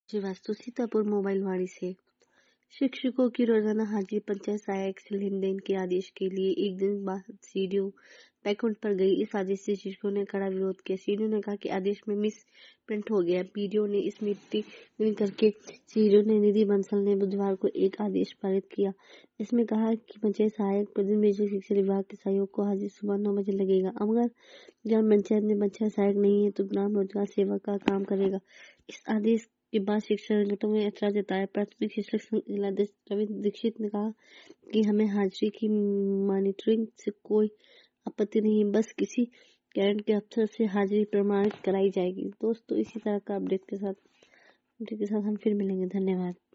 श्रीवास्तव सीतापुर मोबाइलवाड़ी से। शिक्षकों की रोजाना हाजिरी पंचायत सहायक से लेन देन के आदेश के लिए एक दिन बाद सीडीओ बैकुंठ पर गई। इस आदेश से शिक्षकों ने कड़ा विरोध किया। सीडीओ ने कहा कि आदेश में मिस प्रिंट हो गया। पीडीओ ने इस मीटिंग करके सीडीओ ने निधि बंसल ने बुधवार को एक आदेश पारित किया। इसमें कहा कि पंचायत सहायक प्रतिदिन बेसिक शिक्षा विभाग के सहयोग को हाजिर सुबह 9 बजे लगेगा। अगर ग्राम पंचायत में पंचायत सहायक नहीं है तो ग्राम रोजगार सेवा का काम करेगा। इस आदेश के बाद शिक्षक संगठनों में ऐतराज जताया। प्राथमिक शिक्षक संघ जिलाध्यक्ष रविंद्र दीक्षित ने कहा कि हमें हाजिरी की मॉनिटरिंग से कोई आपत्ति नहीं, बस किसी कैंट के अफसर से हाजिरी प्रमाणित कराई जाएगी। दोस्तों, इसी तरह का अपडेट के साथ हम फिर मिलेंगे। धन्यवाद।